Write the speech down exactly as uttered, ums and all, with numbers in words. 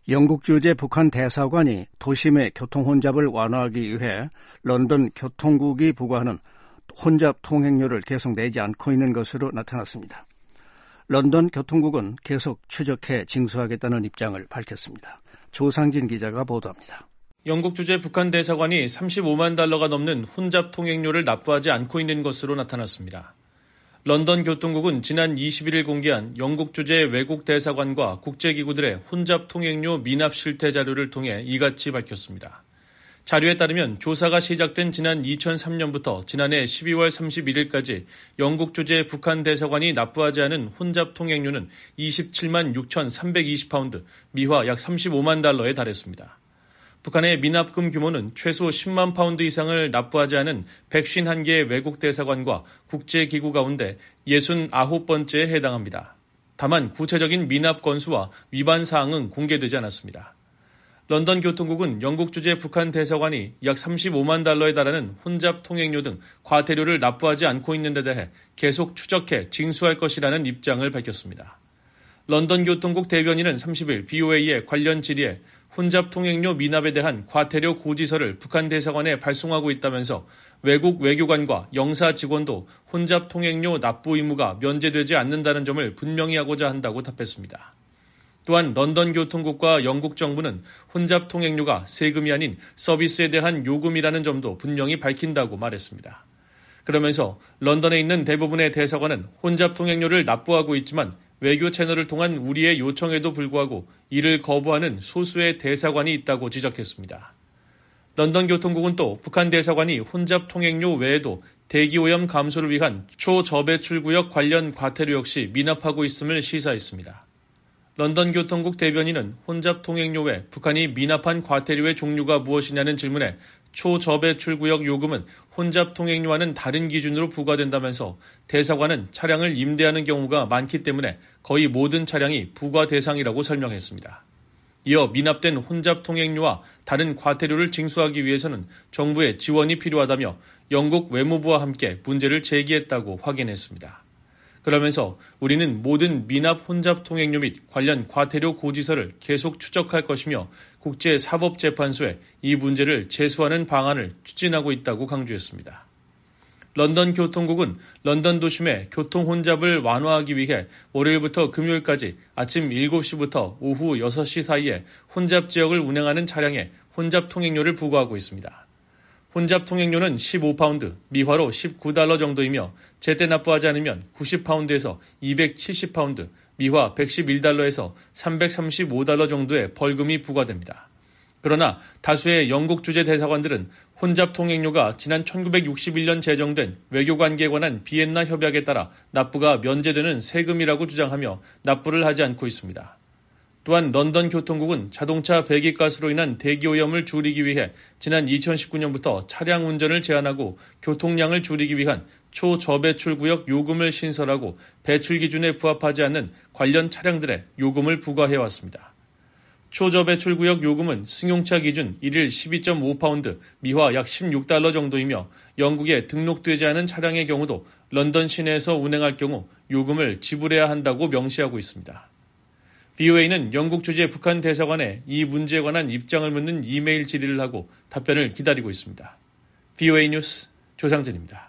영국 주재 북한 대사관이 도심의 교통 혼잡을 완화하기 위해 런던 교통국이 부과하는 혼잡 통행료를 계속 내지 않고 있는 것으로 나타났습니다. 런던 교통국은 계속 추적해 징수하겠다는 입장을 밝혔습니다. 조상진 기자가 보도합니다. 영국 주재 북한 대사관이 삼십오만 달러가 넘는 혼잡 통행료를 납부하지 않고 있는 것으로 나타났습니다. 런던 교통국은 지난 이십일일 공개한 영국 주재 외국 대사관과 국제기구들의 혼잡 통행료 미납 실태 자료를 통해 이같이 밝혔습니다. 자료에 따르면 조사가 시작된 지난 이천삼년부터 지난해 십이월 삼십일일까지 영국 주재 북한 대사관이 납부하지 않은 혼잡 통행료는 이십칠만 육천삼백이십 파운드, 미화 약 삼십오만 달러에 달했습니다. 북한의 미납금 규모는 최소 십만 파운드 이상을 납부하지 않은 백오십일 개의 외국 대사관과 국제기구 가운데 육십구 번째에 해당합니다. 다만 구체적인 미납 건수와 위반 사항은 공개되지 않았습니다. 런던 교통국은 영국 주재 북한 대사관이 약 삼십오만 달러에 달하는 혼잡 통행료 등 과태료를 납부하지 않고 있는 데 대해 계속 추적해 징수할 것이라는 입장을 밝혔습니다. 런던 교통국 대변인은 삼십일 브이오에이의 관련 질의에 혼잡 통행료 미납에 대한 과태료 고지서를 북한 대사관에 발송하고 있다면서 외국 외교관과 영사 직원도 혼잡 통행료 납부 의무가 면제되지 않는다는 점을 분명히 하고자 한다고 답했습니다. 또한 런던 교통국과 영국 정부는 혼잡 통행료가 세금이 아닌 서비스에 대한 요금이라는 점도 분명히 밝힌다고 말했습니다. 그러면서 런던에 있는 대부분의 대사관은 혼잡 통행료를 납부하고 있지만 외교 채널을 통한 우리의 요청에도 불구하고 이를 거부하는 소수의 대사관이 있다고 지적했습니다. 런던 교통국은 또 북한 대사관이 혼잡 통행료 외에도 대기오염 감소를 위한 초저배출구역 관련 과태료 역시 미납하고 있음을 시사했습니다. 런던 교통국 대변인은 혼잡 통행료 외 북한이 미납한 과태료의 종류가 무엇이냐는 질문에 초저배출구역 요금은 혼잡 통행료와는 다른 기준으로 부과된다면서 대사관은 차량을 임대하는 경우가 많기 때문에 거의 모든 차량이 부과 대상이라고 설명했습니다. 이어 미납된 혼잡 통행료와 다른 과태료를 징수하기 위해서는 정부의 지원이 필요하다며 영국 외무부와 함께 문제를 제기했다고 확인했습니다. 그러면서 우리는 모든 미납 혼잡 통행료 및 관련 과태료 고지서를 계속 추적할 것이며 국제사법재판소에 이 문제를 제소하는 방안을 추진하고 있다고 강조했습니다. 런던 교통국은 런던 도심의 교통 혼잡을 완화하기 위해 월요일부터 금요일까지 아침 일곱 시부터 오후 여섯 시 사이에 혼잡 지역을 운행하는 차량에 혼잡 통행료를 부과하고 있습니다. 혼잡 통행료는 십오 파운드, 미화로 십구 달러 정도이며 제때 납부하지 않으면 구십 파운드에서 이백칠십 파운드, 미화 백십일 달러에서 삼백삼십오 달러 정도의 벌금이 부과됩니다. 그러나 다수의 영국 주재 대사관들은 혼잡 통행료가 지난 천구백육십일년 제정된 외교관계에 관한 비엔나 협약에 따라 납부가 면제되는 세금이라고 주장하며 납부를 하지 않고 있습니다. 또한 런던 교통국은 자동차 배기가스로 인한 대기오염을 줄이기 위해 지난 이천십구년부터 차량 운전을 제한하고 교통량을 줄이기 위한 초저배출구역 요금을 신설하고 배출 기준에 부합하지 않는 관련 차량들의 요금을 부과해왔습니다. 초저배출구역 요금은 승용차 기준 일일 십이 점 오 파운드, 미화 약 십육 달러 정도이며 영국에 등록되지 않은 차량의 경우도 런던 시내에서 운행할 경우 요금을 지불해야 한다고 명시하고 있습니다. 브이오에이는 영국 주재 북한 대사관에 이 문제에 관한 입장을 묻는 이메일 질의를 하고 답변을 기다리고 있습니다. 브이오에이 뉴스 조상진입니다.